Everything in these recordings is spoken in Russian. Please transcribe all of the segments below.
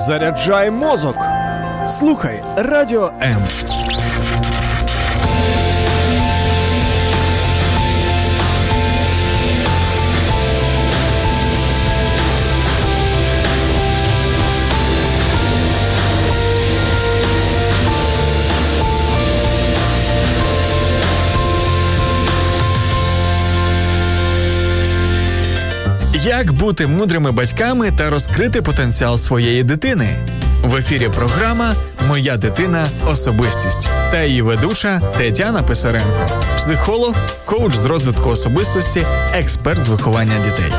Заряджай мозок. Слухай Радіо М. Як бути мудрими батьками та розкрити потенціал своєї дитини? В ефірі програма «Моя дитина – особистість» та її ведуча Тетяна Писаренко, психолог, коуч з розвитку особистості, експерт з виховання дітей.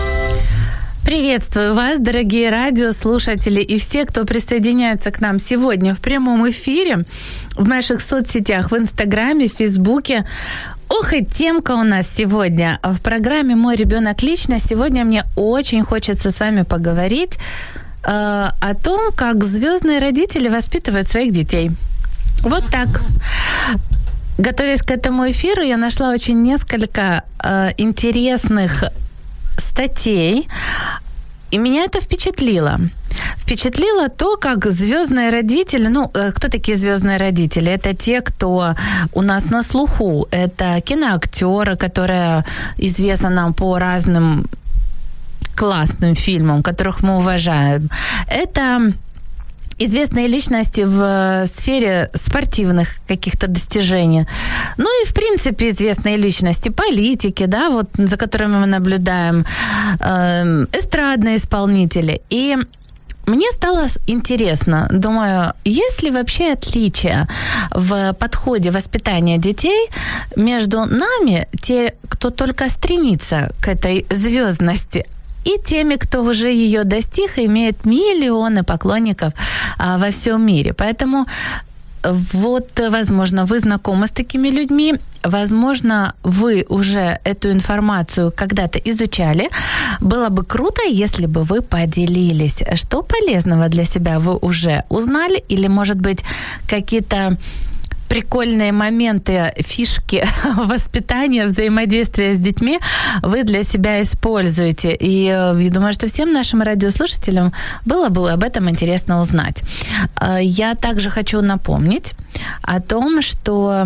Приветствую вас, дорогие радиослушатели и все, кто присоединяется к нам сегодня в прямом эфире, в наших соцсетях, в Инстаграме, в Фейсбуке. Ох, и темка у нас сегодня в программе «Мой ребенок лично». Сегодня мне очень хочется с вами поговорить о том, как звездные родители воспитывают своих детей. Вот так. Готовясь к этому эфиру, я нашла очень несколько интересных статей, и меня это впечатлило. Впечатлило то, как звездные родители, кто такие звездные родители? Это те, кто у нас на слуху. Это киноактеры, которые известны нам по разным классным фильмам, которых мы уважаем. Это известные личности в сфере спортивных каких-то достижений. Ну и, в принципе, известные личности, политики, да, вот за которыми мы наблюдаем, эстрадные исполнители. И мне стало интересно, думаю, есть ли вообще отличия в подходе воспитания детей между нами, те, кто только стремится к этой звездности, и теми, кто уже ее достиг и имеет миллионы поклонников во всем мире. Поэтому вот, возможно, вы знакомы с такими людьми, возможно, вы уже эту информацию когда-то изучали. Было бы круто, если бы вы поделились, что полезного для себя вы уже узнали, или, может быть, какие-то прикольные моменты, фишки воспитания, взаимодействия с детьми вы для себя используете. И я думаю, что всем нашим радиослушателям было бы об этом интересно узнать. Я также хочу напомнить о том, что...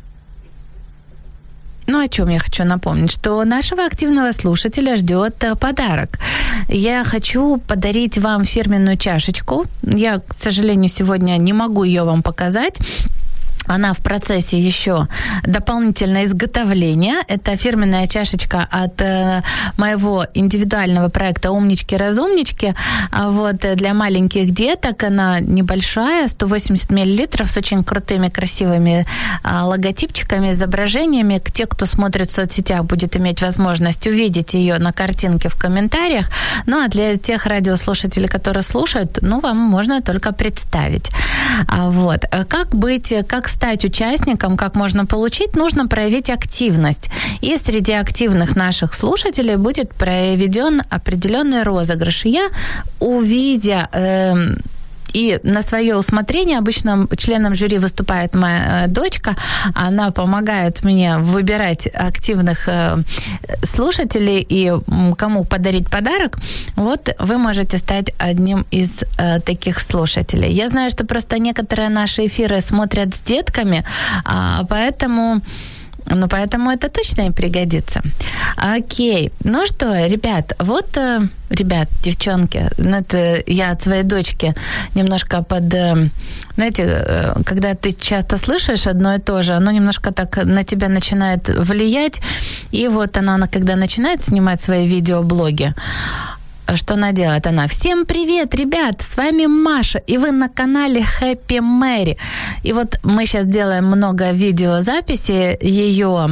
о чем я хочу напомнить? Что нашего активного слушателя ждет подарок. Я хочу подарить вам фирменную чашечку. Я, к сожалению, сегодня не могу ее вам показать. Она в процессе еще дополнительного изготовления. Это фирменная чашечка от моего индивидуального проекта «Умнички-разумнички». Вот, для маленьких деток она небольшая, 180 мл, с очень крутыми, красивыми логотипчиками, изображениями. Те, кто смотрит в соцсетях, будет иметь возможность увидеть ее на картинке в комментариях. Ну, а для тех радиослушателей, которые слушают, вам можно только представить. Вот. Как стать участником, как можно получить, нужно проявить активность. И среди активных наших слушателей будет проведен определенный розыгрыш. Я, увидя и на свое усмотрение, обычно членом жюри выступает моя дочка, она помогает мне выбирать активных слушателей и кому подарить подарок. Вот вы можете стать одним из таких слушателей. Я знаю, что просто некоторые наши эфиры смотрят с детками, поэтому это точно им пригодится. Окей. Ну что, ребят, девчонки, это я от своей дочки немножко знаете, когда ты часто слышишь одно и то же, оно немножко так на тебя начинает влиять. И вот она, когда начинает снимать свои видеоблоги, что она делает? Она: всем привет, ребят, с вами Маша, и вы на канале Happy Mary. И вот мы сейчас делаем много видеозаписей ее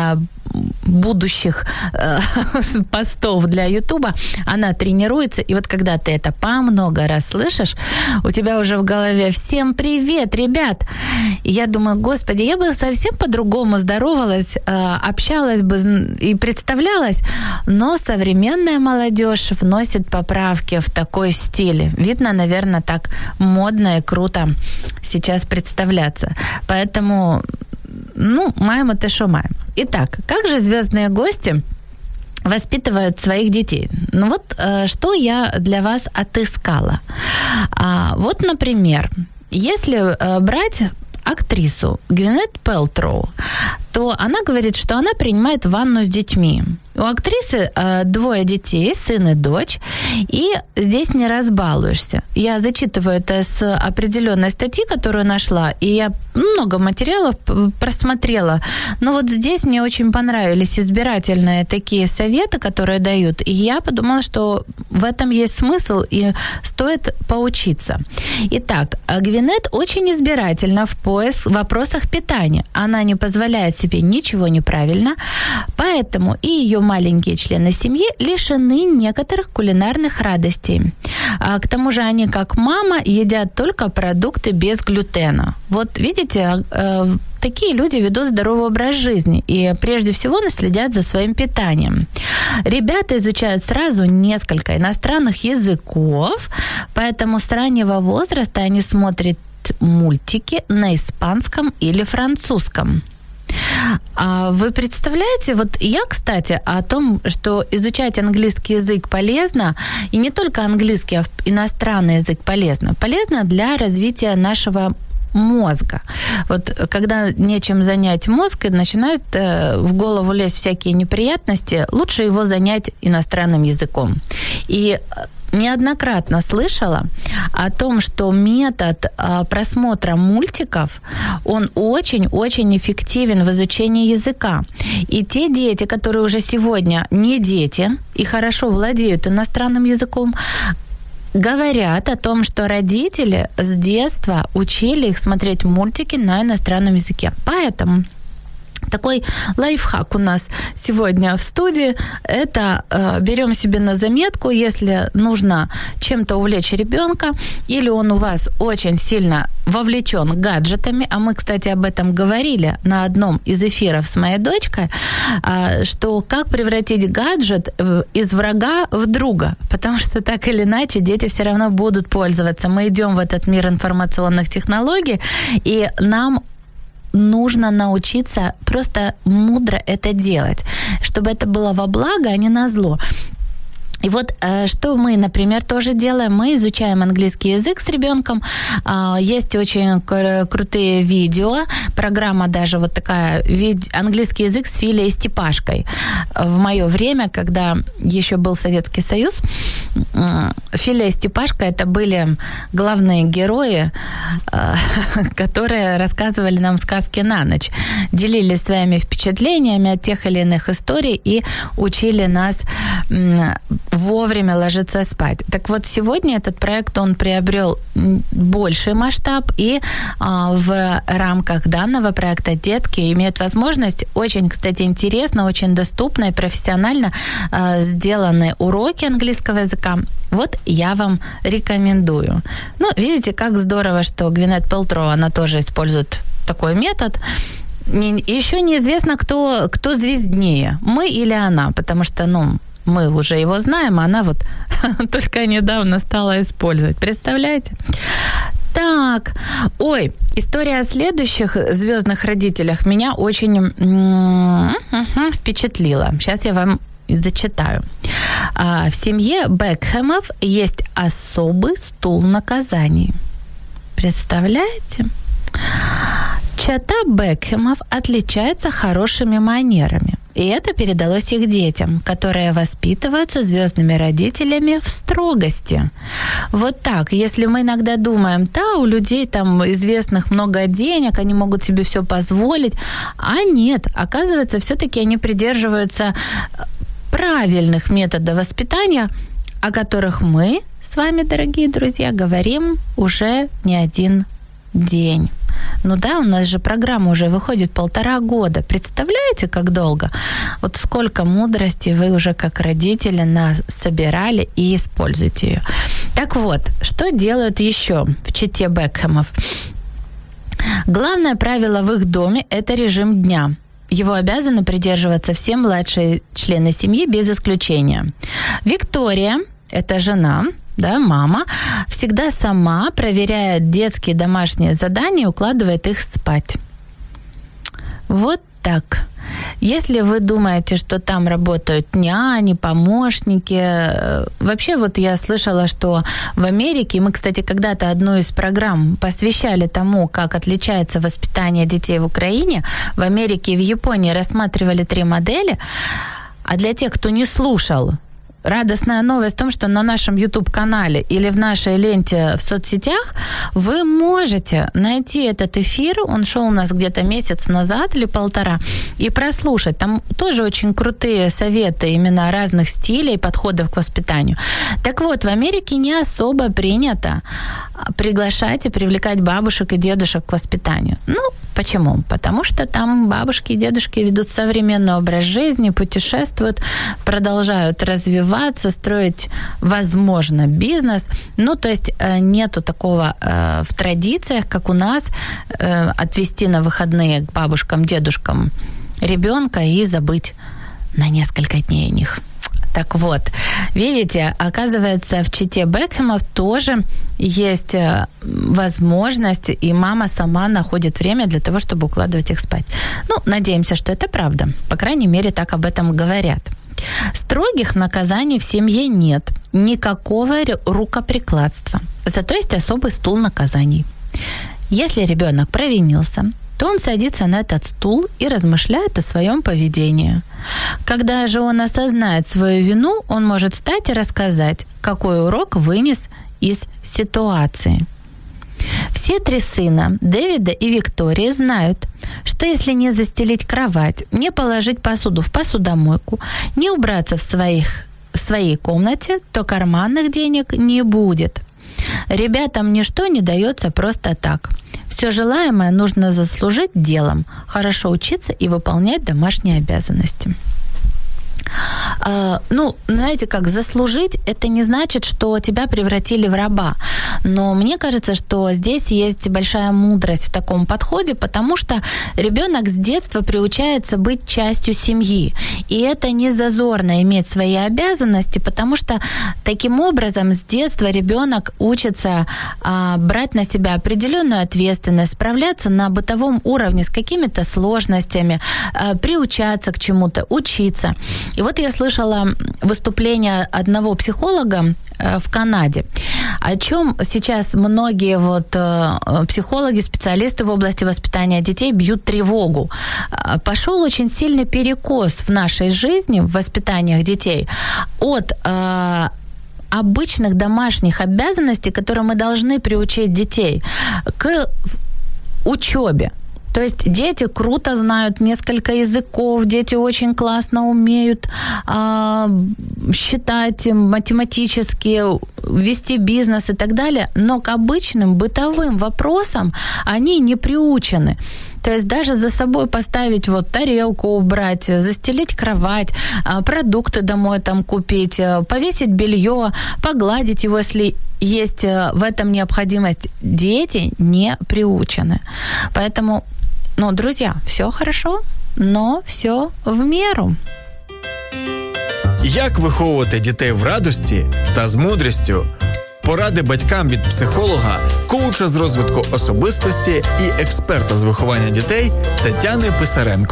будущих постов для Ютуба. Она тренируется, и вот когда ты это по много раз слышишь, у тебя уже в голове: всем привет, ребят. И я думаю, господи, я бы совсем по-другому здоровалась, общалась бы и представлялась, но современная молодежь вносит поправки в такой стиль. Видно, наверное, так модно и круто сейчас представляться. Поэтому, маем это, что маем. Итак, как же звездные гости воспитывают своих детей. Ну вот, что я для вас отыскала. Вот, например, если брать актрису Гвинет Пэлтроу, то она говорит, что она принимает ванну с детьми. У актрисы 2 детей, сын и дочь, и здесь не разбалуешься. Я зачитываю это с определенной статьи, которую нашла, и я много материалов просмотрела. Но вот здесь мне очень понравились избирательные такие советы, которые дают, и я подумала, что в этом есть смысл, и стоит поучиться. Итак, Гвинет очень избирательна в вопросах питания. Она не позволяет себе ничего неправильно, поэтому и ее маленькие члены семьи лишены некоторых кулинарных радостей. К тому же они, как мама, едят только продукты без глютена. Вот видите, такие люди ведут здоровый образ жизни и прежде всего следят за своим питанием. Ребята изучают сразу несколько иностранных языков, поэтому с раннего возраста они смотрят мультики на испанском или французском. Вы представляете, вот я, кстати, о том, что изучать английский язык полезно, и не только английский, а иностранный язык полезно. Полезно для развития нашего мозга. Вот когда нечем занять мозг и начинают в голову лезть всякие неприятности, лучше его занять иностранным языком. И неоднократно слышала о том, что метод просмотра мультиков, он очень-очень эффективен в изучении языка. И те дети, которые уже сегодня не дети и хорошо владеют иностранным языком, говорят о том, что родители с детства учили их смотреть мультики на иностранном языке. Поэтому такой лайфхак у нас сегодня в студии. Это берем себе на заметку, если нужно чем-то увлечь ребенка, или он у вас очень сильно вовлечен гаджетами, а мы, кстати, об этом говорили на одном из эфиров с моей дочкой, что как превратить гаджет из врага в друга, потому что так или иначе дети все равно будут пользоваться. Мы идем в этот мир информационных технологий, и нам нужно научиться просто мудро это делать, чтобы это было во благо, а не на зло. И вот что мы, например, тоже делаем. Мы изучаем английский язык с ребенком. Есть очень крутые видео. Программа даже вот такая, английский язык с Филей и Степашкой. В мое время, когда еще был Советский Союз, Филя и Степашка — это были главные герои, которые рассказывали нам сказки на ночь, делились своими впечатлениями от тех или иных историй и учили нас вовремя ложиться спать. Так вот, сегодня этот проект, он приобрел больший масштаб, и в рамках данного проекта детки имеют возможность очень, кстати, интересно, очень доступно и профессионально сделаны уроки английского языка. Вот я вам рекомендую. Ну, видите, как здорово, что Гвинет Пэлтроу, она тоже использует такой метод. Еще неизвестно, кто звезднее, мы или она, потому что, мы уже его знаем, а она вот только недавно стала использовать. Представляете? Так, история о следующих звездных родителях меня очень впечатлила. Сейчас я вам зачитаю. В семье Бекхэмов есть особый стул наказаний. Представляете? Чета Бекхэмов отличается хорошими манерами. И это передалось их детям, которые воспитываются звездными родителями в строгости. Вот так. Если мы иногда думаем, у людей там известных много денег, они могут себе все позволить. А нет, оказывается, все-таки они придерживаются правильных методов воспитания, о которых мы с вами, дорогие друзья, говорим уже не один день. У нас же программа уже выходит 1,5 года. Представляете, как долго? Вот сколько мудрости вы уже как родители нас собирали и используете ее. Так вот, что делают еще в чете Бекхэмов? Главное правило в их доме – это режим дня. Его обязаны придерживаться все младшие члены семьи без исключения. Виктория – это жена, мама, всегда сама проверяет детские домашние задания и укладывает их спать. Вот Так, если вы думаете, что там работают няни, помощники, вообще вот я слышала, что в Америке, мы, кстати, когда-то одну из программ посвящали тому, как отличается воспитание детей в Украине, в Америке и в Японии рассматривали 3 модели, а для тех, кто не слушал, радостная новость в том, что на нашем YouTube-канале или в нашей ленте в соцсетях вы можете найти этот эфир, он шел у нас где-то месяц назад или 1.5, и прослушать. Там тоже очень крутые советы именно разных стилей, подходов к воспитанию. Так вот, в Америке не особо принято приглашать и привлекать бабушек и дедушек к воспитанию. Ну, почему? Потому что там бабушки и дедушки ведут современный образ жизни, путешествуют, продолжают развиваться, строить, возможно, бизнес. Ну, то есть нету такого в традициях, как у нас, отвезти на выходные к бабушкам, дедушкам ребенка и забыть на несколько дней о них. Так вот, видите, оказывается, в чете Бекхэмов тоже есть возможность, и мама сама находит время для того, чтобы укладывать их спать. Ну, надеемся, что это правда. По крайней мере, так об этом говорят. Строгих наказаний в семье нет. Никакого рукоприкладства. Зато есть особый стул наказаний. Если ребенок провинился, то он садится на этот стул и размышляет о своем поведении. Когда же он осознает свою вину, он может встать и рассказать, какой урок вынес из ситуации. Все 3 сына, Дэвида и Виктории, знают, что если не застелить кровать, не положить посуду в посудомойку, не убраться в своей комнате, то карманных денег не будет. Ребятам ничто не дается просто так. Все желаемое нужно заслужить делом, хорошо учиться и выполнять домашние обязанности. Ну, знаете, как заслужить, это не значит, что тебя превратили в раба. Но мне кажется, что здесь есть большая мудрость в таком подходе, потому что ребенок с детства приучается быть частью семьи. И это не зазорно иметь свои обязанности, потому что таким образом с детства ребенок учится брать на себя определенную ответственность, справляться на бытовом уровне с какими-то сложностями, приучаться к чему-то, учиться. И вот я слышала выступление одного психолога в Канаде, о чем сейчас многие психологи, специалисты в области воспитания детей бьют тревогу. Пошел очень сильный перекос в нашей жизни, в воспитаниях детей, от обычных домашних обязанностей, которые мы должны приучить детей, к учебе. То есть дети круто знают несколько языков, дети очень классно умеют считать математически, вести бизнес и так далее, но к обычным бытовым вопросам они не приучены. То есть даже за собой поставить тарелку убрать, застелить кровать, продукты домой там купить, повесить белье, погладить его, если есть в этом необходимость. Дети не приучены. Поэтому, друзья, все хорошо, но все в меру. Як виховувати дітей в радості та з мудрістю? Поради батькам від психолога, коуча з розвитку особистості і експерта з виховання дітей Тетяни Писаренко.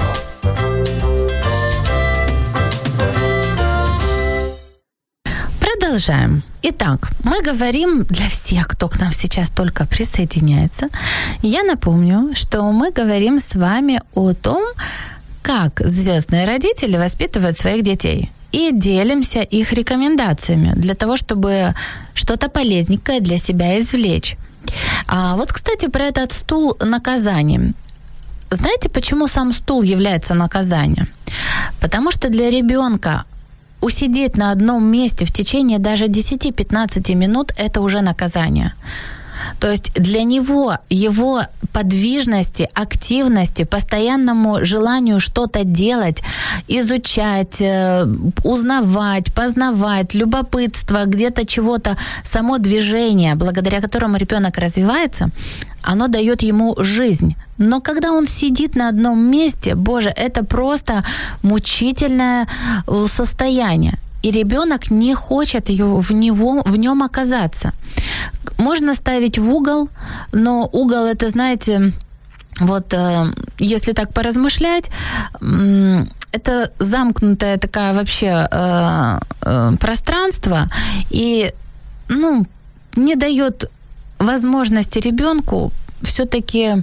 Продолжаем. Итак, мы говорим для всех, кто к нам сейчас только присоединяется. Я напомню, что мы говорим с вами о том, как звездные родители воспитывают своих детей. И делимся их рекомендациями для того, чтобы что-то полезненькое для себя извлечь. Кстати, про этот стул наказания. Знаете, почему сам стул является наказанием? Потому что для ребенка усидеть на одном месте в течение даже 10-15 минут – это уже наказание. То есть для него, его подвижности, активности, постоянному желанию что-то делать, изучать, узнавать, познавать, любопытство, где-то чего-то, само движение, благодаря которому ребенок развивается, оно дает ему жизнь. Но когда он сидит на одном месте, боже, это просто мучительное состояние. И ребенок не хочет в нем оказаться. Можно ставить в угол, но угол, это, знаете, вот если так поразмышлять, это замкнутое такое вообще пространство, и не дает возможности ребенку все-таки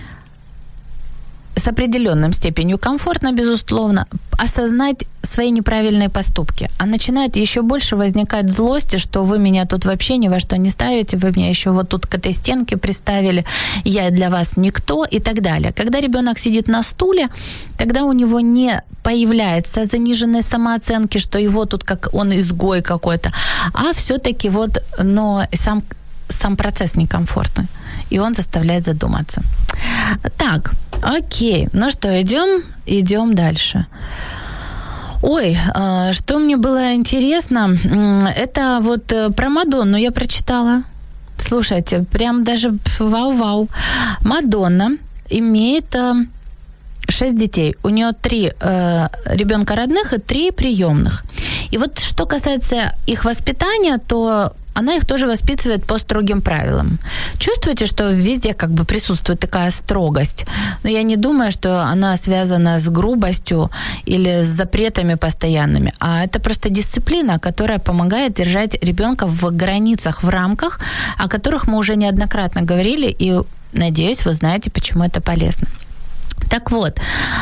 с определенным степенью комфортно, безусловно, осознать свои неправильные поступки. А начинает еще больше возникать злости, что вы меня тут вообще ни во что не ставите, вы меня еще вот тут к этой стенке приставили, я для вас никто и так далее. Когда ребенок сидит на стуле, тогда у него не появляется заниженной самооценки, что его тут как он изгой какой-то, а все-таки но сам процесс некомфортный, и он заставляет задуматься. Так, окей, ну что, идем дальше. Ой, что мне было интересно, это про Мадонну я прочитала. Слушайте, прям даже вау-вау. Мадонна имеет 6 детей. У нее 3 ребенка родных и 3 приемных. И вот что касается их воспитания, то она их тоже воспитывает по строгим правилам. Чувствуете, что везде как бы присутствует такая строгость? Но я не думаю, что она связана с грубостью или с запретами постоянными, а это просто дисциплина, которая помогает держать ребенка в границах, в рамках, о которых мы уже неоднократно говорили, и, надеюсь, вы знаете, почему это полезно. Так вот,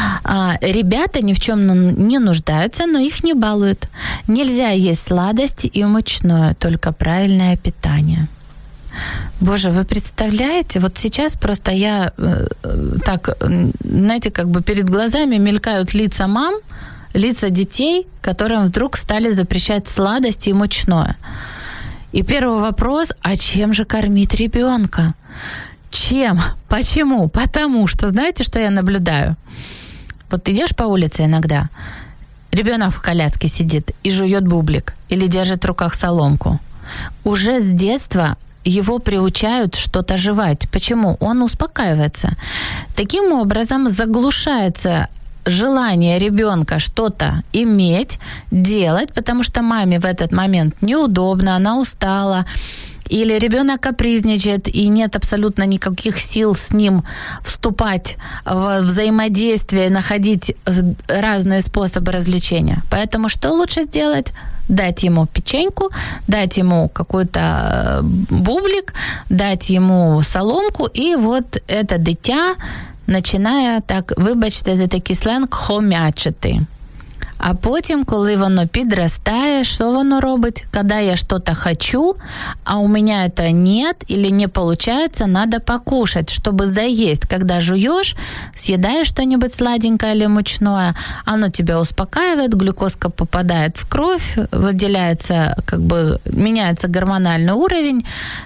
ребята ни в чем не нуждаются, но их не балуют. Нельзя есть сладости и мучное, только правильное питание. Боже, вы представляете? Вот сейчас просто я так, знаете, как бы перед глазами мелькают лица мам, лица детей, которым вдруг стали запрещать сладости и мучное. И первый вопрос, а чем же кормить ребенка? Чем? Почему? Потому что, знаете, что я наблюдаю? Вот идешь по улице иногда, ребенок в коляске сидит и жует бублик или держит в руках соломку. Уже с детства его приучают что-то жевать. Почему? Он успокаивается. Таким образом заглушается желание ребенка что-то иметь, делать, потому что маме в этот момент неудобно, она устала, или ребенок капризничает, и нет абсолютно никаких сил с ним вступать в взаимодействие, находить разные способы развлечения. Поэтому что лучше сделать? Дать ему печеньку, дать ему какой-то бублик, дать ему соломку, и вот это дитя починає так, вибачте за такий сленг, хомячити. А потім, коли воно підростає, що воно робить? Когда я что-то хочу, а у меня это нет или не получается, надо покушать, чтобы заесть. Когда жуешь, съедаешь что-нибудь сладенькое или мучное, оно тебя успокаивает, глюкозка попадает в кровь, выделяется, как бы меняется гормональный уровень,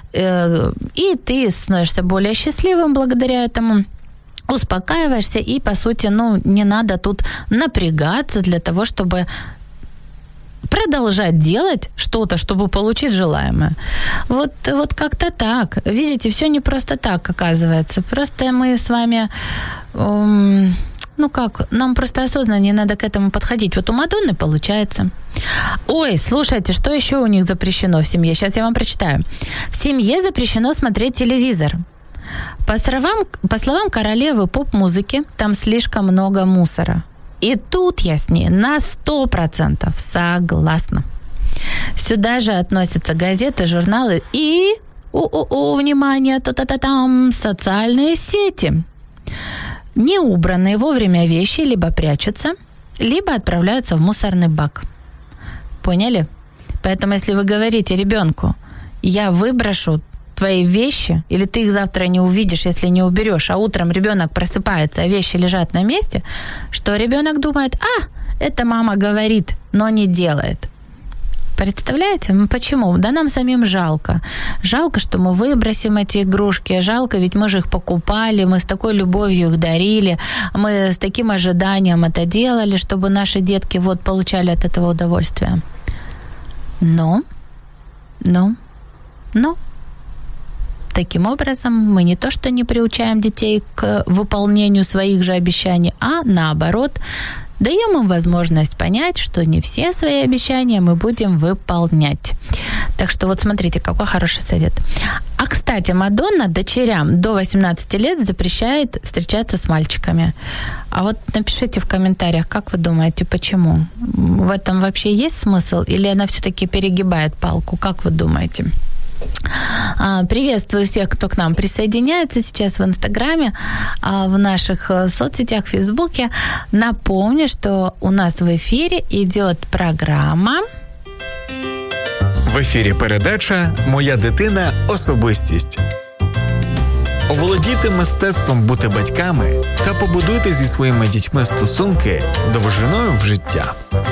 и ты становишься более счастливым благодаря этому. Успокаиваешься, и, по сути, не надо тут напрягаться для того, чтобы продолжать делать что-то, чтобы получить желаемое. Вот как-то так. Видите, все не просто так, оказывается. Просто мы с вами... нам просто осознаннее надо к этому подходить. Вот у Мадонны получается. Ой, слушайте, что еще у них запрещено в семье? Сейчас я вам прочитаю. В семье запрещено смотреть телевизор. По словам королевы поп-музыки, там слишком много мусора. И тут я с ней на 100% согласна. Сюда же относятся газеты, журналы и, внимание, та-та-та-там, социальные сети. Неубранные вовремя вещи либо прячутся, либо отправляются в мусорный бак. Поняли? Поэтому если вы говорите ребенку, я выброшу твои вещи, или ты их завтра не увидишь, если не уберешь, а утром ребенок просыпается, а вещи лежат на месте, что ребенок думает, это мама говорит, но не делает. Представляете? Почему? Да нам самим жалко. Жалко, что мы выбросим эти игрушки, жалко, ведь мы же их покупали, мы с такой любовью их дарили, мы с таким ожиданием это делали, чтобы наши детки получали от этого удовольствие. Но. Таким образом, мы не то что не приучаем детей к выполнению своих же обещаний, а наоборот, даем им возможность понять, что не все свои обещания мы будем выполнять. Так что вот смотрите, какой хороший совет. А, кстати, Мадонна дочерям до 18 лет запрещает встречаться с мальчиками. А вот напишите в комментариях, как вы думаете, почему? В этом вообще есть смысл? Или она все-таки перегибает палку? Как вы думаете? Приветствую всех, кто к нам присоединяется сейчас в Инстаграме, в наших соцсетях, в Фейсбуке. Напомню, что у нас в эфире идет программа... В ефірі передача «Моя дитина – особистість». Оволодійте мистецтвом бути батьками та побудуйте зі своїми дітьми стосунки довжиною в життя.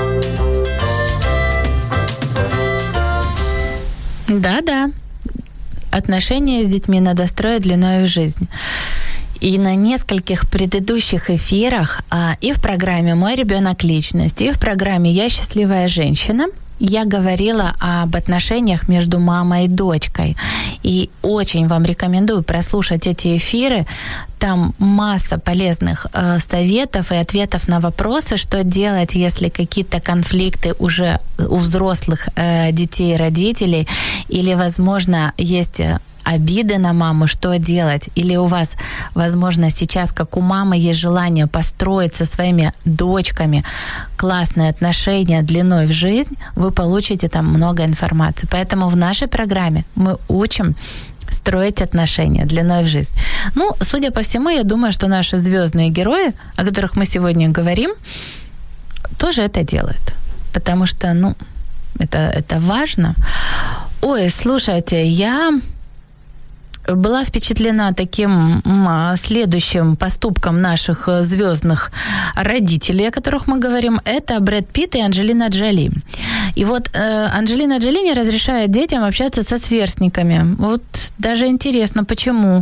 Да-да. Отношения с детьми надо строить длиной в жизнь. И на нескольких предыдущих эфирах и в программе «Мой ребенок. Личность», и в программе «Я счастливая женщина» я говорила об отношениях между мамой и дочкой. И очень вам рекомендую прослушать эти эфиры. Там масса полезных советов и ответов на вопросы, что делать, если какие-то конфликты уже у взрослых детей и родителей, или, возможно, есть обиды на маму, что делать? Или у вас, возможно, сейчас, как у мамы, есть желание построить со своими дочками классные отношения длиной в жизнь, вы получите там много информации. Поэтому в нашей программе мы учим строить отношения длиной в жизнь. Ну, судя по всему, я думаю, что наши звездные герои, о которых мы сегодня говорим, тоже это делают. Потому что, это важно. Ой, слушайте, я была впечатлена таким следующим поступком наших звездных родителей, о которых мы говорим. Это Брэд Питт и Анджелина Джоли. И вот Анджелина Джоли не разрешает детям общаться со сверстниками. Вот даже интересно, почему.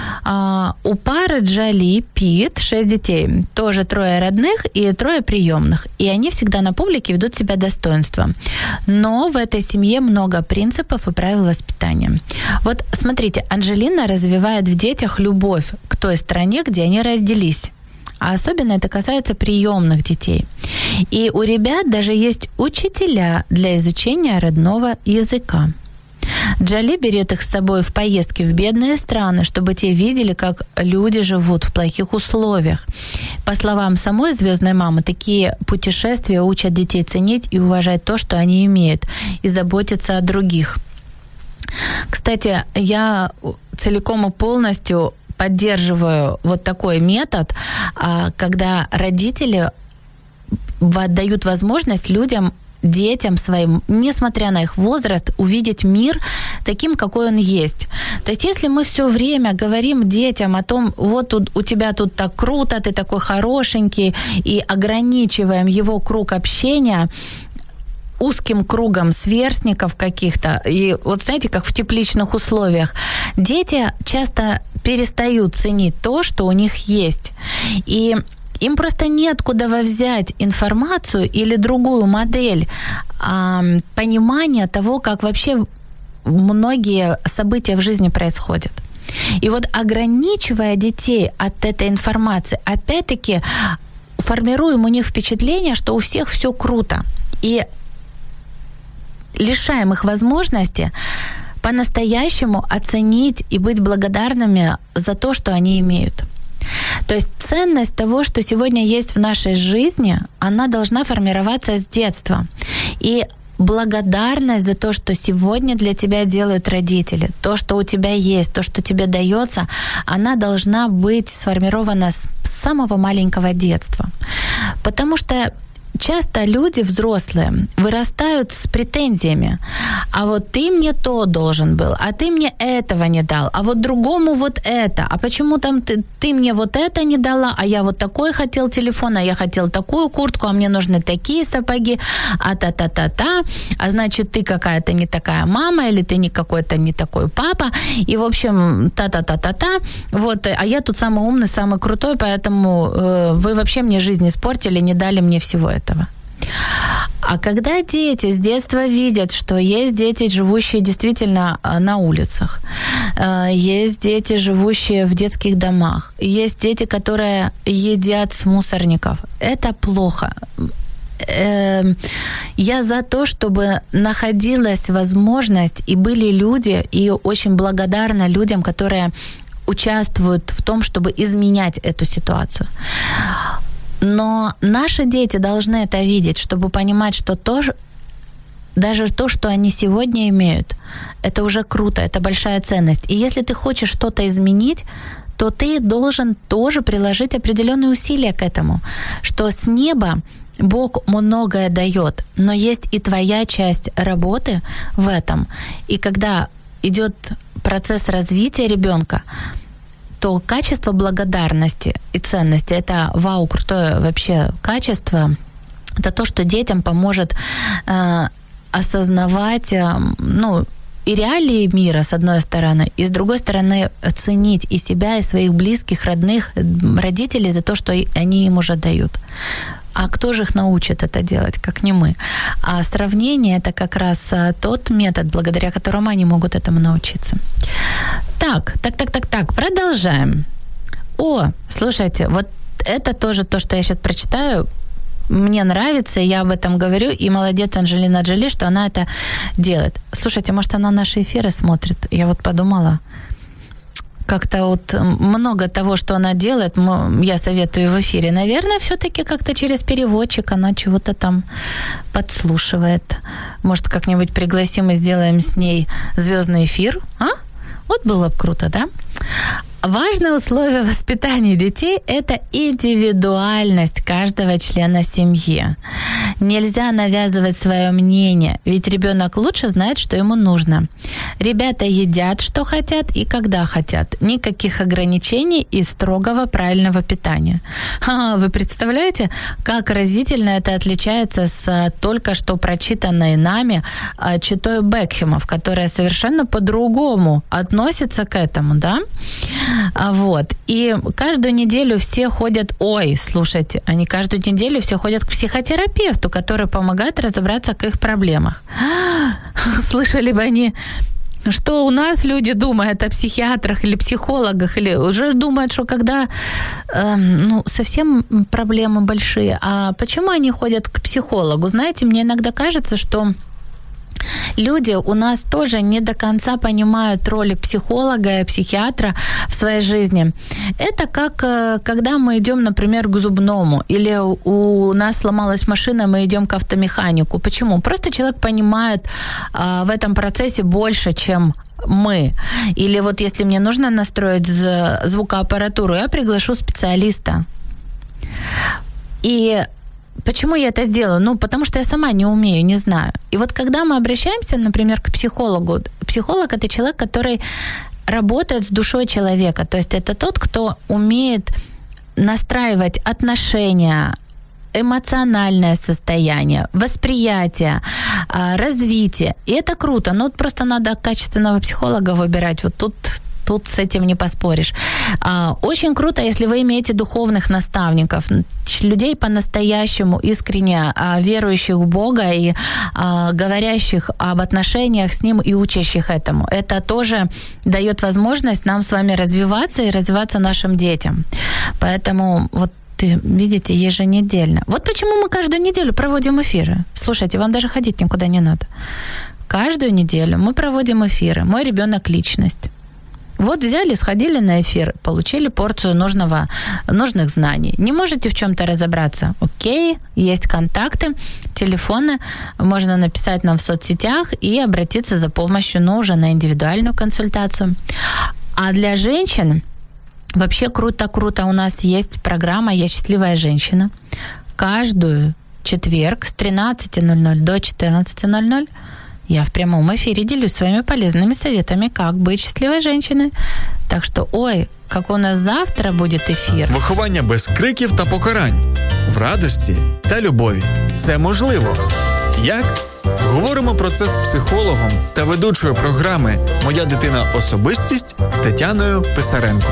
У пары Джоли Питт 6 детей. Тоже 3 родных и 3 приемных. И они всегда на публике ведут себя достоинством. Но в этой семье много принципов и правил воспитания. Вот смотрите, Анджелина развивает в детях любовь к той стране, где они родились. А особенно это касается приемных детей. И у ребят даже есть учителя для изучения родного языка. Джоли берет их с собой в поездки в бедные страны, чтобы те видели, как люди живут в плохих условиях. По словам самой звездной мамы, такие путешествия учат детей ценить и уважать то, что они имеют, и заботиться о других. Кстати, я целиком и полностью поддерживаю вот такой метод, когда родители дают возможность людям, детям своим, несмотря на их возраст, увидеть мир таким, какой он есть. То есть если мы все время говорим детям о том, вот тут, у тебя тут так круто, ты такой хорошенький, и ограничиваем его круг общения узким кругом сверстников каких-то, и вот знаете, как в тепличных условиях, дети часто перестают ценить то, что у них есть. И им просто неоткуда взять информацию или другую модель понимания того, как вообще многие события в жизни происходят. И вот ограничивая детей от этой информации, опять-таки формируем у них впечатление, что у всех все круто. И лишаем их возможности по-настоящему оценить и быть благодарными за то, что они имеют. То есть ценность того, что сегодня есть в нашей жизни, она должна формироваться с детства. И благодарность за то, что сегодня для тебя делают родители, то, что у тебя есть, то, что тебе дается, она должна быть сформирована с самого маленького детства. Потому что часто люди взрослые вырастают с претензиями. А вот ты мне то должен был, а ты мне этого не дал, а вот другому вот это. А почему там ты мне вот это не дала, а я вот такой хотел телефон, а я хотел такую куртку, а мне нужны такие сапоги, а та-та-та-та. А значит, ты какая-то не такая мама, или ты не какой-то не такой папа. И, в общем, та-та-та-та-та. Вот, а я тут самый умный, самый крутой, поэтому вы вообще мне жизнь испортили, не дали мне всего этого. А когда дети с детства видят, что есть дети, живущие действительно на улицах, есть дети, живущие в детских домах, есть дети, которые едят с мусорников, это плохо. Я за то, чтобы находилась возможность, и были люди, и очень благодарна людям, которые участвуют в том, чтобы изменять эту ситуацию. Но наши дети должны это видеть, чтобы понимать, что даже то, что они сегодня имеют, это уже круто, это большая ценность. И если ты хочешь что-то изменить, то ты должен тоже приложить определенные усилия к этому, что с неба Бог многое дает, но есть и твоя часть работы в этом. И когда идет процесс развития ребенка, то качество благодарности и ценности – это вау, крутое вообще качество. Это то, что детям поможет осознавать, и реалии мира, с одной стороны, и с другой стороны, ценить и себя, и своих близких, родных, родителей за то, что они им уже дают. А кто же их научит это делать, как не мы? А сравнение – это как раз тот метод, благодаря которому они могут этому научиться. Так, продолжаем. Слушайте, вот это тоже то, что я сейчас прочитаю, мне нравится, я об этом говорю, и молодец Анджелина Джоли, что она это делает. Слушайте, может, она наши эфиры смотрит? Я вот подумала, как-то вот много того, что она делает, я советую в эфире. Наверное, все-таки как-то через переводчик она чего-то там подслушивает. Может, как-нибудь пригласим и сделаем с ней звездный эфир? Вот было бы круто, да? Важное условие воспитания детей – это индивидуальность каждого члена семьи. Нельзя навязывать свое мнение, ведь ребенок лучше знает, что ему нужно. Ребята едят, что хотят и когда хотят. Никаких ограничений и строгого правильного питания. Вы представляете, как разительно это отличается с только что прочитанной нами читой Бекхемов, которая совершенно по-другому относится к этому, да? Вот. И каждую неделю все ходят... слушайте, они каждую неделю все ходят к психотерапевту, который помогает разобраться в их проблемах. Слышали бы они, что у нас люди думают о психиатрах или психологах, или уже думают, что когда совсем проблемы большие. А почему они ходят к психологу? Знаете, мне иногда кажется, что люди у нас тоже не до конца понимают роль психолога и психиатра в своей жизни. Это как когда мы идем, например, к зубному, или у нас сломалась машина, мы идем к автомеханику. Почему? Просто человек понимает в этом процессе больше, чем мы. Или вот если мне нужно настроить звукоаппаратуру, я приглашу специалиста. И почему я это сделаю? Потому что я сама не умею, не знаю. И вот когда мы обращаемся, например, к психологу, психолог – это человек, который работает с душой человека. То есть это тот, кто умеет настраивать отношения, эмоциональное состояние, восприятие, развитие. И это круто. Но просто надо качественного психолога выбирать. Вот тут с этим не поспоришь. Очень круто, если вы имеете духовных наставников, людей по-настоящему искренне верующих в Бога и говорящих об отношениях с Ним и учащих этому. Это тоже дает возможность нам с вами развиваться и развиваться нашим детям. Поэтому вот видите, еженедельно. Вот почему мы каждую неделю проводим эфиры. Слушайте, вам даже ходить никуда не надо. Каждую неделю мы проводим эфиры. Мой ребенок – личность. Вот взяли, сходили на эфир, получили порцию нужных знаний. Не можете в чем-то разобраться? Окей, есть контакты, телефоны, можно написать нам в соцсетях и обратиться за помощью, уже на индивидуальную консультацию. А для женщин вообще круто. У нас есть программа «Я счастливая женщина». Каждую четверг с 13:00 до 14:00 я в прямом эфире делюсь своими полезными советами, как быть счастливой женщиной. Так что, как у нас завтра будет ефір. Виховання без криків та покарань. В радості та любові. Це можливо. Як? Говоримо про це з психологом та ведучою програми «Моя дитина – особистість» Тетяною Писаренко.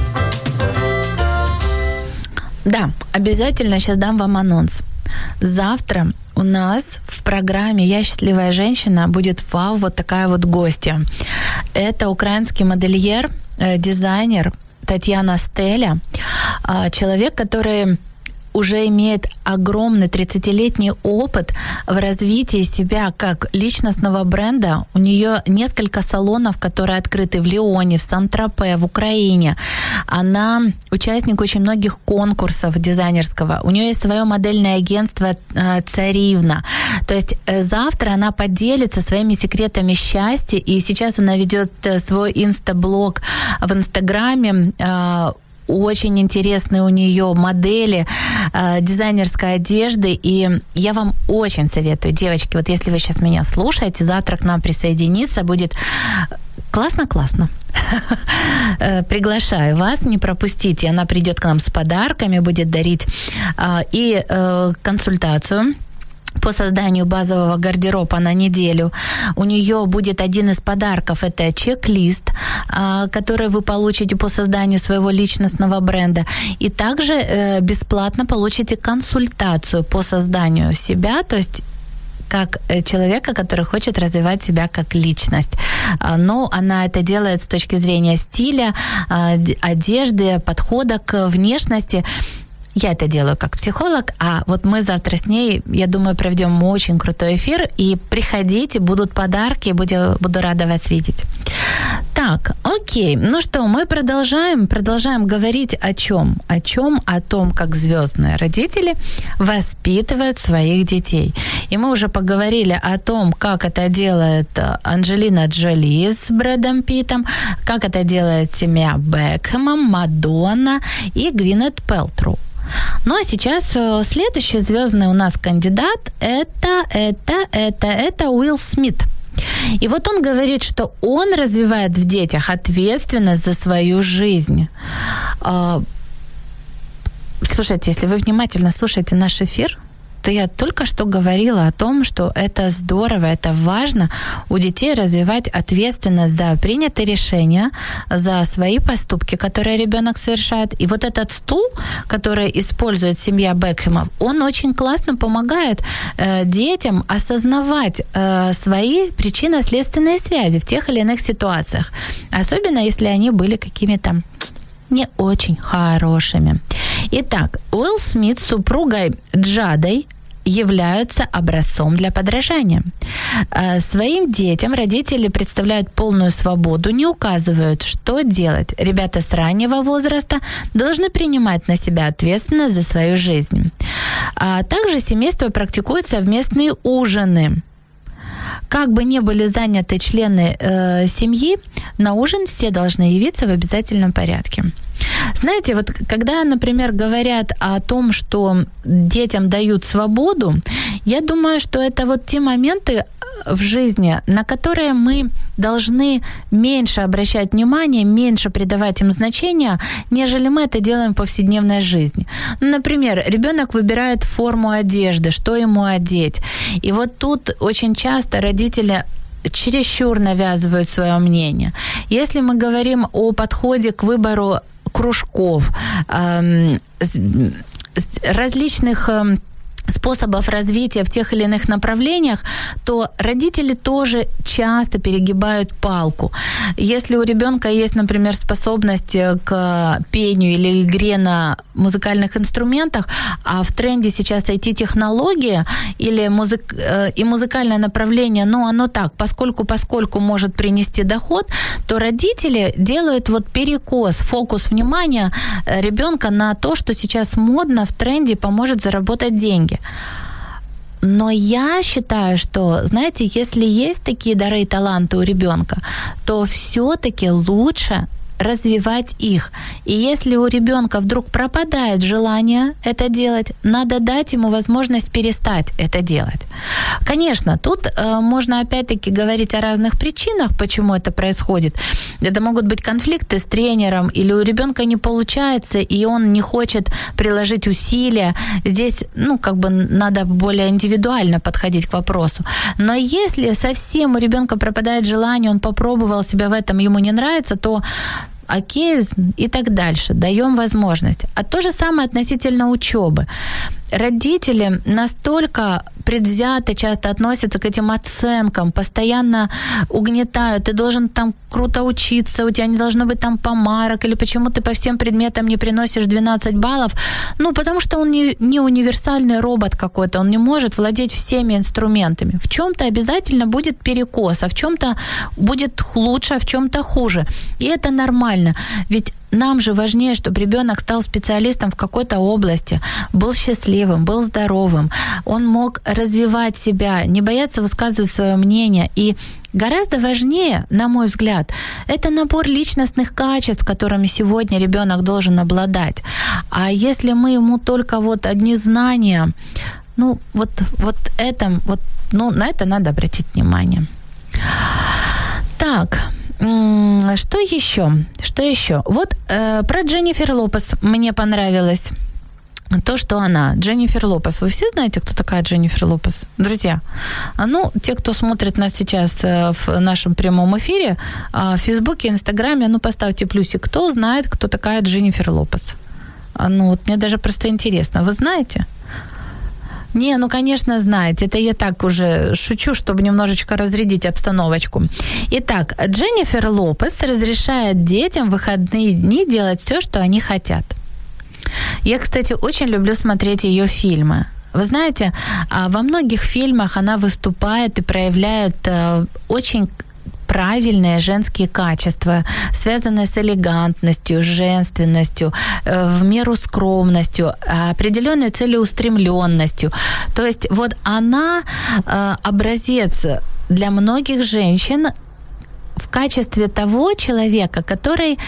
Да, обязательно сейчас дам вам анонс. Завтра у нас в программе «Я счастливая женщина» будет вот такая вот гостья. Это украинский модельер, дизайнер Татьяна Стеля. Человек, который уже имеет огромный 30-летний опыт в развитии себя как личностного бренда. У нее несколько салонов, которые открыты в Лионе, в Сан-Тропе, в Украине. Она участник очень многих конкурсов дизайнерского. У нее есть свое модельное агентство «Царевна». То есть завтра она поделится своими секретами счастья, и сейчас она ведет свой инстаблог в Инстаграме. Очень интересные у нее модели дизайнерской одежды. И я вам очень советую, девочки, вот если вы сейчас меня слушаете, завтра к нам присоединиться будет классно. Приглашаю вас, не пропустите. Она придет к нам с подарками, будет дарить и консультацию по созданию базового гардероба на неделю. У нее будет один из подарков, это чек-лист, который вы получите по созданию своего личностного бренда. И также бесплатно получите консультацию по созданию себя, то есть как человека, который хочет развивать себя как личность. Но она это делает с точки зрения стиля, одежды, подхода к внешности. Я это делаю как психолог, а вот мы завтра с ней, я думаю, проведем очень крутой эфир, и приходите, будут подарки, буду рада вас видеть. Так, окей, ну что, мы продолжаем говорить о чем? О том, как звездные родители воспитывают своих детей. И мы уже поговорили о том, как это делает Анджелина Джоли с Брэдом Питтом, как это делает семья Бекхэма, Мадонна и Гвинет Пэлтроу. Ну а сейчас следующий звездный у нас кандидат это Уилл Смит. И вот он говорит, что он развивает в детях ответственность за свою жизнь. Слушайте, если вы внимательно слушаете наш эфир, то я только что говорила о том, что это здорово, это важно у детей развивать ответственность за принятые решения, за свои поступки, которые ребенок совершает. И вот этот стул, который использует семья Бекхэмов, он очень классно помогает детям осознавать свои причинно-следственные связи в тех или иных ситуациях. Особенно, если они были какими-то не очень хорошими. Итак, Уилл Смит с супругой Джадой являются образцом для подражания. Своим детям родители представляют полную свободу, не указывают, что делать. Ребята с раннего возраста должны принимать на себя ответственность за свою жизнь. А также семейство практикует совместные ужины. Как бы ни были заняты члены семьи, на ужин все должны явиться в обязательном порядке. Знаете, вот когда, например, говорят о том, что детям дают свободу, я думаю, что это вот те моменты в жизни, на которые мы должны меньше обращать внимание, меньше придавать им значения, нежели мы это делаем в повседневной жизни. Ну, например, ребенок выбирает форму одежды, что ему одеть. И вот тут очень часто родители чересчур навязывают свое мнение. Если мы говорим о подходе к выбору кружков, различных способов развития в тех или иных направлениях, то родители тоже часто перегибают палку. Если у ребенка есть, например, способность к пению или игре на музыкальных инструментах, а в тренде сейчас IT-технология или музыкальное направление, оно так, поскольку может принести доход, то родители делают вот перекос, фокус внимания ребенка на то, что сейчас модно, в тренде, поможет заработать деньги. Но я считаю, что, знаете, если есть такие дары и таланты у ребенка, то все-таки лучше развивать их. И если у ребенка вдруг пропадает желание это делать, надо дать ему возможность перестать это делать. Конечно, тут можно опять-таки говорить о разных причинах, почему это происходит. Это могут быть конфликты с тренером, или у ребенка не получается, и он не хочет приложить усилия. Здесь, надо более индивидуально подходить к вопросу. Но если совсем у ребенка пропадает желание, он попробовал себя в этом, ему не нравится, то окей, и так дальше. Даем возможность. А то же самое относительно учебы. родители настолько предвзято часто относятся к этим оценкам, постоянно угнетают. Ты должен там круто учиться, у тебя не должно быть там помарок, или почему ты по всем предметам не приносишь 12 баллов. Ну, потому что он не универсальный робот какой-то, он не может владеть всеми инструментами. В чем-то обязательно будет перекос, а в чем-то будет лучше, а в чем-то хуже. И это нормально. Ведь нам же важнее, чтобы ребенок стал специалистом в какой-то области, был счастливым, был здоровым, он мог развивать себя, не бояться высказывать свое мнение. И гораздо важнее, на мой взгляд, это набор личностных качеств, которыми сегодня ребенок должен обладать. А если мы ему только вот одни знания, ну вот это, на это надо обратить внимание. Так. Что еще? Вот про Дженнифер Лопес мне понравилось то, что она, Дженнифер Лопес. Вы все знаете, кто такая Дженнифер Лопес? Друзья, те, кто смотрит нас сейчас в нашем прямом эфире, в Фейсбуке, Инстаграме, поставьте плюсик, кто знает, кто такая Дженнифер Лопес. Мне даже просто интересно. Вы знаете? Не, конечно, знаете. Это я так уже шучу, чтобы немножечко разрядить обстановочку. Итак, Дженнифер Лопес разрешает детям в выходные дни делать все, что они хотят. Я, кстати, очень люблю смотреть ее фильмы. Вы знаете, во многих фильмах она выступает и проявляет очень правильные женские качества, связанные с элегантностью, женственностью, в меру скромностью, определенной целеустремленностью. То есть вот она образец для многих женщин в качестве того человека, который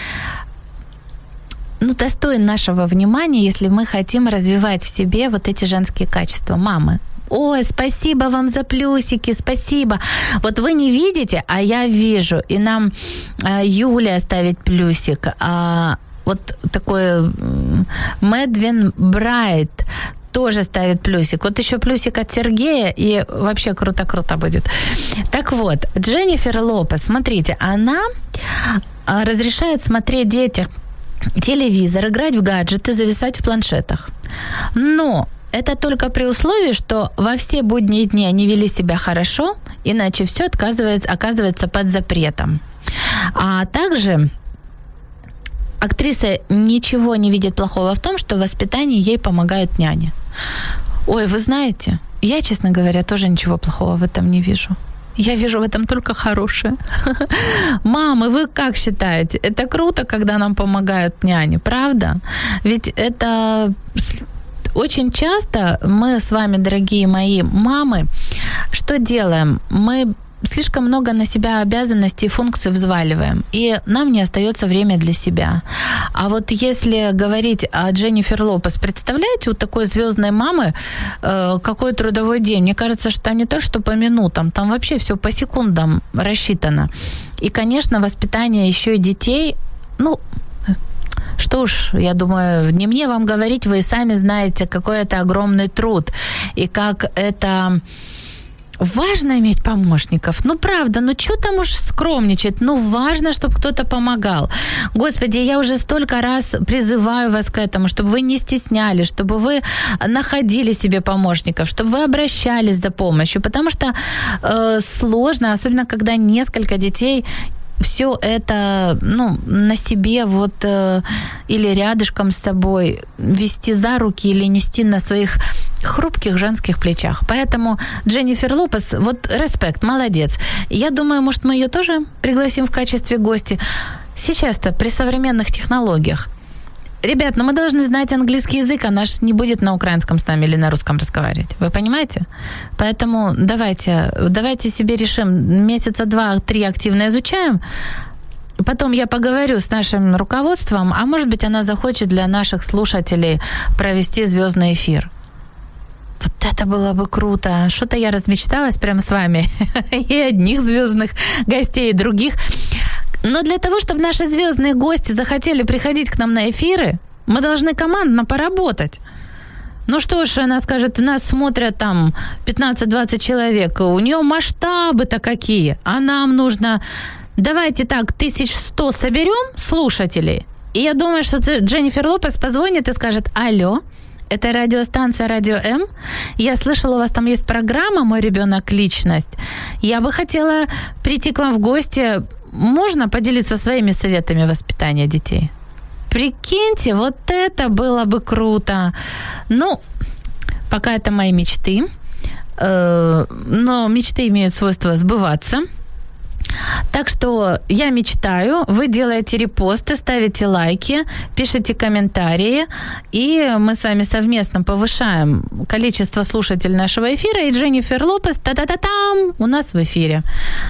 достоин нашего внимания, если мы хотим развивать в себе вот эти женские качества. Мамы. Ой, спасибо вам за плюсики, спасибо. Вот вы не видите, а я вижу. И нам Юлия ставит плюсик. Вот такой Медвин Брайт тоже ставит плюсик. Вот еще плюсик от Сергея, и вообще круто-круто будет. Так вот, Дженнифер Лопес, смотрите, она разрешает смотреть детям телевизор, играть в гаджеты, зависать в планшетах. Но это только при условии, что во все будние дни они вели себя хорошо, иначе все оказывается под запретом. А также актриса ничего не видит плохого в том, что в воспитании ей помогают няни. Ой, вы знаете, я, честно говоря, тоже ничего плохого в этом не вижу. Я вижу в этом только хорошее. Мамы, вы как считаете? Это круто, когда нам помогают няни, правда? Ведь это очень часто мы с вами, дорогие мои мамы, что делаем? Мы слишком много на себя обязанностей и функций взваливаем, и нам не остается время для себя. А вот если говорить о Дженнифер Лопес, представляете, у такой звездной мамы какой трудовой день? Мне кажется, что там не то, что по минутам, там вообще все по секундам рассчитано. И, конечно, воспитание еще и детей, что ж, я думаю, не мне вам говорить, вы и сами знаете, какой это огромный труд, и как это важно иметь помощников. Правда, что там уж скромничать? Важно, чтобы кто-то помогал. Господи, я уже столько раз призываю вас к этому, чтобы вы не стеснялись, чтобы вы находили себе помощников, чтобы вы обращались за помощью, потому что сложно, особенно когда несколько детей, все это, на себе или рядышком с собой вести за руки или нести на своих хрупких женских плечах. Поэтому Дженнифер Лопес, респект, молодец. Я думаю, может, мы ее тоже пригласим в качестве гостя. Сейчас-то при современных технологиях. Ребят, мы должны знать английский язык, она же не будет на украинском с нами или на русском разговаривать. Вы понимаете? Поэтому давайте себе решим, месяца 2-3 активно изучаем, потом я поговорю с нашим руководством, а может быть, она захочет для наших слушателей провести звездный эфир. Вот это было бы круто. Что-то я размечталась прям с вами. И одних звездных гостей, и других. Но для того, чтобы наши звездные гости захотели приходить к нам на эфиры, мы должны командно поработать. Что ж, она скажет, нас смотрят там 15-20 человек, у нее масштабы-то какие, а нам нужно, давайте так, 1100 соберем слушателей, и я думаю, что Дженнифер Лопес позвонит и скажет: алло, Это радиостанция «Радио М». Я слышала, у вас там есть программа «Мой ребенок – личность». Я бы хотела прийти к вам в гости. Можно поделиться своими советами воспитания детей? Прикиньте, вот это было бы круто. Ну, пока это мои мечты. Но мечты имеют свойство сбываться. Так что я мечтаю, вы делаете репосты, ставите лайки, пишите комментарии, и мы с вами совместно повышаем количество слушателей нашего эфира. И Дженнифер Лопес, та-та-та-там, у нас в эфире.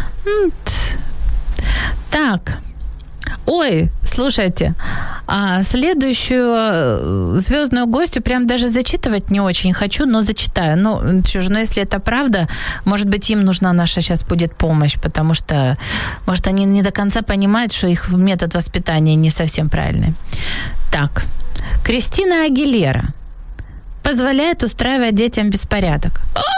Так. Ой, слушайте, следующую звездную гостью прям даже зачитывать не очень хочу, но зачитаю. Ну, что ж, если это правда, может быть, им нужна наша сейчас будет помощь, потому что, может, они не до конца понимают, что их метод воспитания не совсем правильный. Так, Кристина Агилера позволяет устраивать детям беспорядок.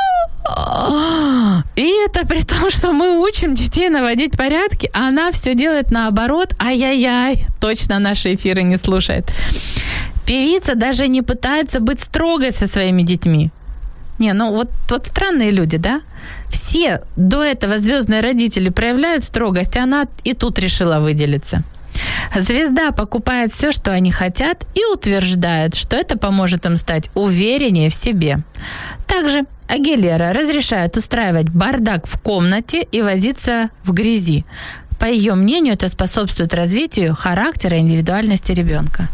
И это при том, что мы учим детей наводить порядки, а она все делает наоборот. Ай-яй-яй, точно наши эфиры не слушает. Певица даже не пытается быть строгой со своими детьми. Не, ну вот странные люди, да? Все до этого звездные родители проявляют строгость, а она и тут решила выделиться. Звезда покупает все, что они хотят, и утверждает, что это поможет им стать увереннее в себе. Также Агилера разрешает устраивать бардак в комнате и возиться в грязи. По ее мнению, это способствует развитию характера и индивидуальности ребенка.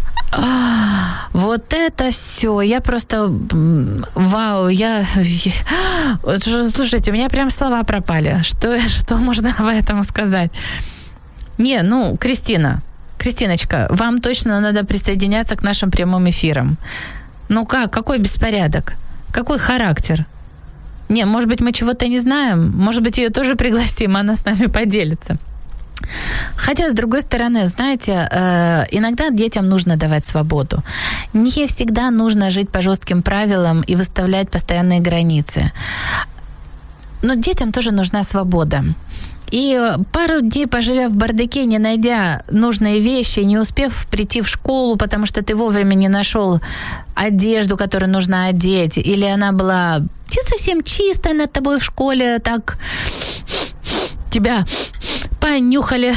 Вот это все. Я просто... Вау, Слушайте, у меня прям слова пропали. Что можно об этом сказать? Не, ну, Кристиночка, вам точно надо присоединяться к нашим прямым эфирам. Ну как, какой беспорядок? Какой характер? Не, может быть, мы чего-то не знаем? Может быть, ее тоже пригласим, она с нами поделится. Хотя, с другой стороны, знаете, иногда детям нужно давать свободу. Не всегда нужно жить по жестким правилам и выставлять постоянные границы. Но детям тоже нужна свобода. И пару дней, поживя в бардаке, не найдя нужные вещи, не успев прийти в школу, потому что ты вовремя не нашел одежду, которую нужно одеть, или она была не совсем чистая над тобой в школе, так тебя понюхали,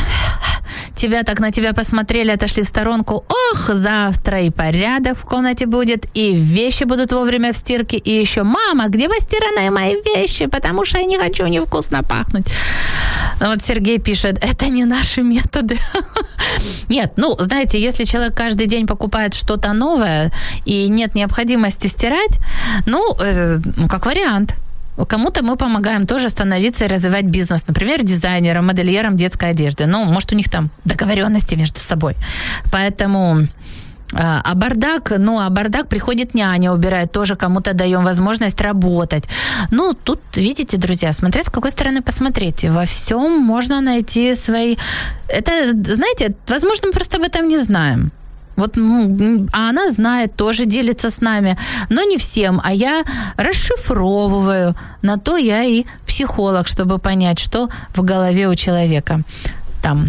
на тебя посмотрели, отошли в сторонку. Ох, завтра и порядок в комнате будет, и вещи будут вовремя в стирке, и еще: мама, где постиранные мои вещи, потому что я не хочу невкусно пахнуть. Вот Сергей пишет, это не наши методы. Нет, ну, знаете, если человек каждый день покупает что-то новое и нет необходимости стирать, ну, как вариант. Кому-то мы помогаем тоже становиться и развивать бизнес, например, дизайнером, модельером детской одежды. Ну, может, у них там договоренности между собой. Поэтому... А бардак приходит няня, убирает, тоже кому-то даем возможность работать. Ну, тут, видите, друзья, смотря с какой стороны посмотреть. Во всем можно найти свои... Это, знаете, возможно, мы просто об этом не знаем. Вот, а она знает, тоже делится с нами, но не всем. А я расшифровываю. На то я и психолог, чтобы понять, что в голове у человека там...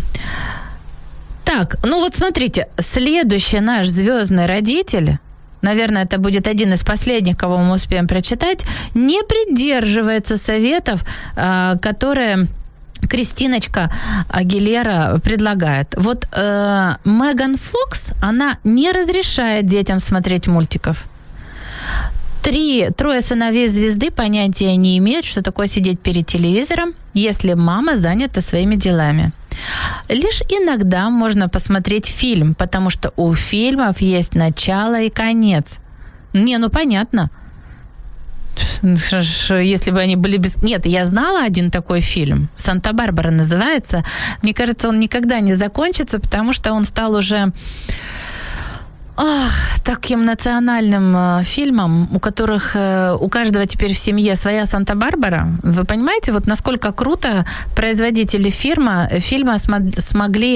Так, ну вот смотрите, следующий наш звездный родитель, наверное, это будет один из последних, кого мы успеем прочитать, не придерживается советов, которые Кристиночка Агилера предлагает. Вот Меган Фокс, она не разрешает детям смотреть мультиков. Трое сыновей звезды понятия не имеют, что такое сидеть перед телевизором, если мама занята своими делами. Лишь иногда можно посмотреть фильм, потому что у фильмов есть начало и конец. Не, ну понятно. Если бы они были без... Нет, я знала один такой фильм. «Санта-Барбара» называется. Мне кажется, он никогда не закончится, потому что он стал уже... таким национальным фильмом, у каждого теперь в семье своя Санта-Барбара. Вы понимаете, вот насколько круто производители фильма смогли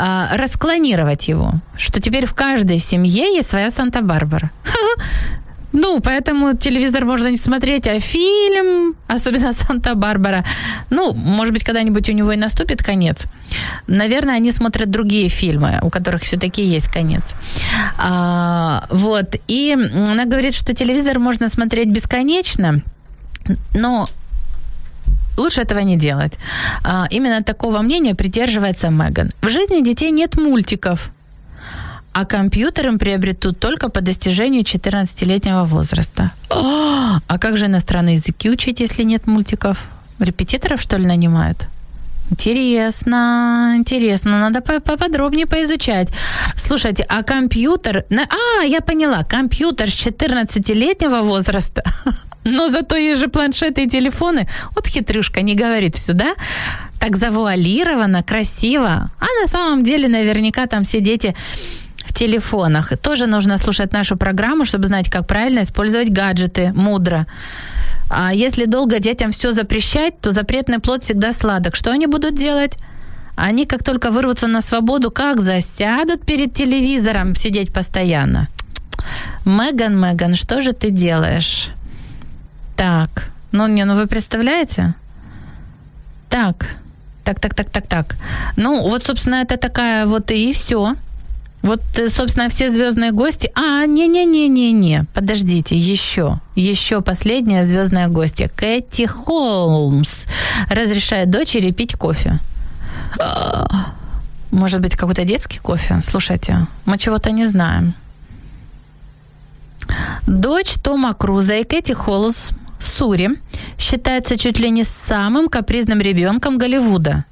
расклонировать его, что теперь в каждой семье есть своя Санта-Барбара. Ну, поэтому телевизор можно не смотреть, а фильм, особенно «Санта-Барбара», ну, может быть, когда-нибудь у него и наступит конец. Наверное, они смотрят другие фильмы, у которых все-таки есть конец. Вот. И она говорит, что телевизор можно смотреть бесконечно, но лучше этого не делать. Именно такого мнения придерживается Меган. В жизни детей нет мультиков, а компьютер им приобретут только по достижению 14-летнего возраста. А как же иностранные языки учить, если нет мультиков? Репетиторов, что ли, нанимают? Интересно. Надо поподробнее поизучать. Слушайте, а компьютер... я поняла. Компьютер с 14-летнего возраста... Но зато есть же планшеты и телефоны. Вот хитрюшка не говорит все, да? Так завуалировано, красиво. А на самом деле наверняка там все дети в телефонах. Тоже нужно слушать нашу программу, чтобы знать, как правильно использовать гаджеты мудро. А если долго детям все запрещать, то запретный плод всегда сладок. Что они будут делать? Они, как только вырвутся на свободу, как засядут перед телевизором сидеть постоянно. Меган, что же ты делаешь? Так, ну вы представляете? Так. Ну, вот, собственно, это такая вот и все. Вот, собственно, все звездные гости. Не. Подождите, еще последняя звездная гостья. Кэти Холмс разрешает дочери пить кофе. Может быть, какой-то детский кофе? Слушайте, мы чего-то не знаем. Дочь Тома Круза и Кэти Холмс, Сури, считается чуть ли не самым капризным ребенком Голливуда.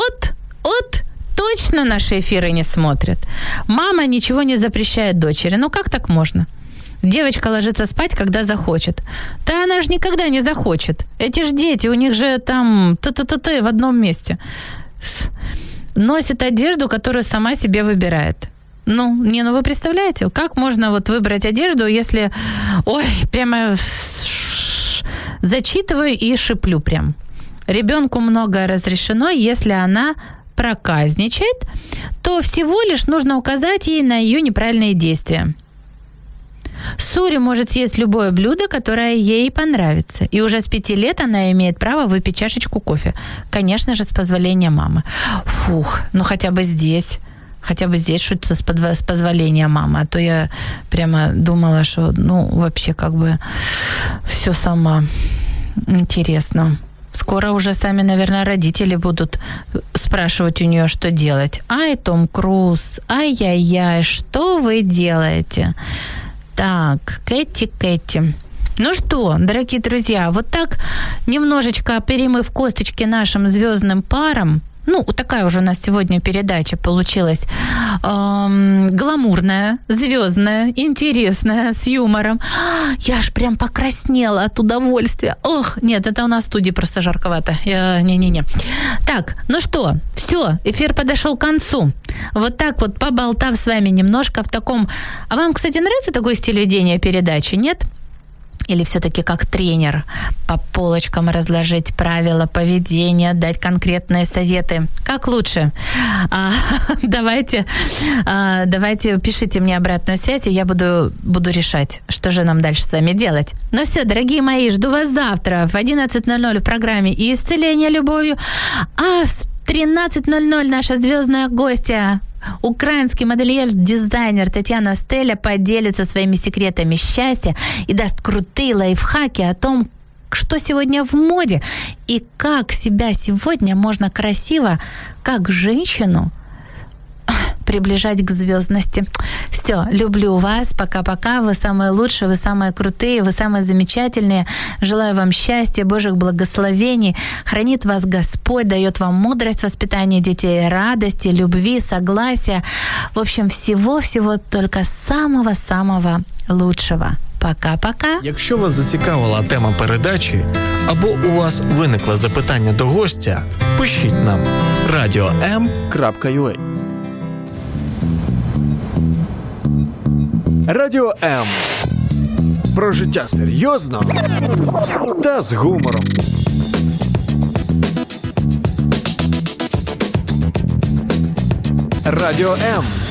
Точно наши эфиры не смотрят. Мама ничего не запрещает дочери. Ну как так можно? Девочка ложится спать, когда захочет. Да она же никогда не захочет. Эти ж дети, у них же там в одном месте. Носит одежду, которую сама себе выбирает. Ну вы представляете, как можно вот выбрать одежду, если... Ой, прямо зачитываю и шиплю прям. Ребенку многое разрешено, если она проказничает, то всего лишь нужно указать ей на ее неправильные действия. Сури может съесть любое блюдо, которое ей понравится. И уже с 5 лет она имеет право выпить чашечку кофе. Конечно же, с позволения мамы. Фух, хотя бы здесь что-то с позволения мамы. А то я прямо думала, что, вообще как бы все сама. Интересно. Скоро уже сами, наверное, родители будут спрашивать у нее, что делать. Ай, Том Круз, ай-яй-яй, что вы делаете? Так, Кэти. Ну что, дорогие друзья, вот так немножечко перемыв косточки нашим звездным парам. Такая уже у нас сегодня передача получилась гламурная, звездная, интересная, с юмором. Я аж прям покраснела от удовольствия. Ох, нет, это у нас в студии просто жарковато. Не. Так, ну что, все, эфир подошел к концу. Вот так вот, поболтав с вами немножко в таком... А вам, кстати, нравится такой стиль ведения передачи, нет? Или все-таки как тренер по полочкам разложить правила поведения, дать конкретные советы? Как лучше? Давайте пишите мне обратную связь, и я буду решать, что же нам дальше с вами делать. Ну все, дорогие мои, жду вас завтра в 11:00 в программе «Исцеление любовью», а в 13:00 наша звездная гостья, украинский модельер-дизайнер Татьяна Стеля поделится своими секретами счастья и даст крутые лайфхаки о том, что сегодня в моде и как себя сегодня можно красиво, как женщину, приближать к звездности. Все, люблю вас, пока-пока, вы самые лучшие, вы самые крутые, вы самые замечательные. Желаю вам счастья, Божьих благословений, хранит вас Господь, дает вам мудрость воспитания детей, радости, любви, согласия. В общем, всего-всего только самого-самого лучшего. Пока-пока. Якщо вас зацікавила тема передачі або у вас виникло запитання до гостя, пишіть нам radio.m.ua. Радіо М. Про життя серйозно та з гумором. Радіо М.